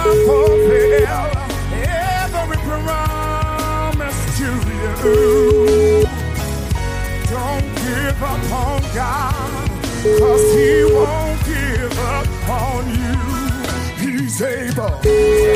fulfill every promise to you. Don't give up on God, 'cause He won't give up on you. He's able.